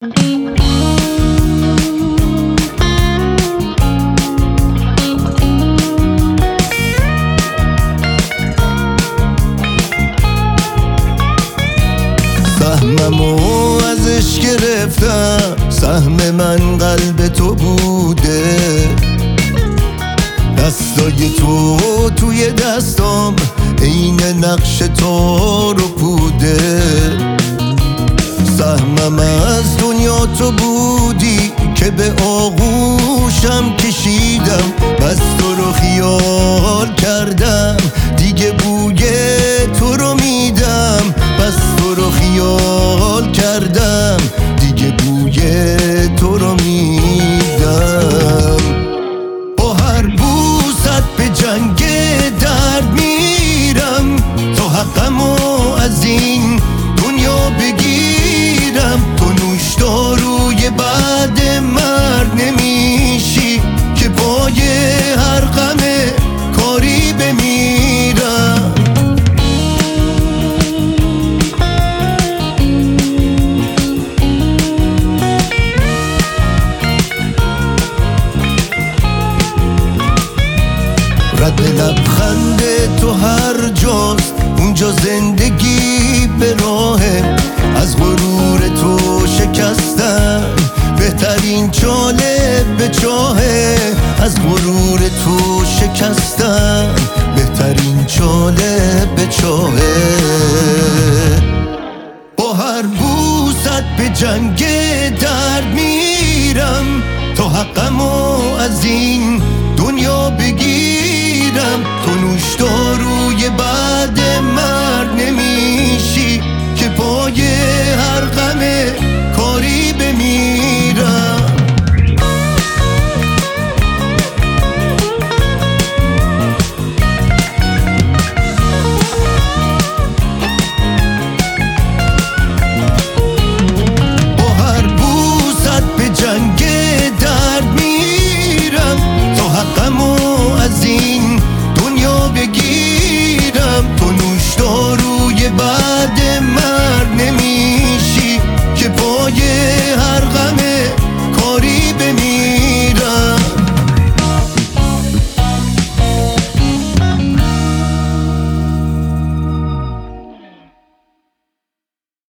سهممو ازش گرفتم، سهم من قلب تو بوده، دستای تو توی دستام عین نقش تو رو پوده. سهمم از دنیا تو بودی که به آغوشم کشیدم، بس تو رو خیال کردم دیگه بوی تو رو میدم، بس تو رو خیال کردم دیگه بوی تو رو میدم. با هر بوست به جنگ درد میرم، تا حقمو از این دنیا بگیرم. تو نوشداروی بعد مرد نمیشی که پای هر غم کاری بمیرم. رد لبخند تو هر جاست، اونجا زندگی به راهه. از غرور تو شکستن بهترین چاله به چاهه، از غرور تو شکستن بهترین چاله به چاهه. با هر بوست به جنگ درد میرم، تا حقمو از این دنیا بگیرم. تو نوشداروی بعد مرد نمیشی که پای هر غم کاری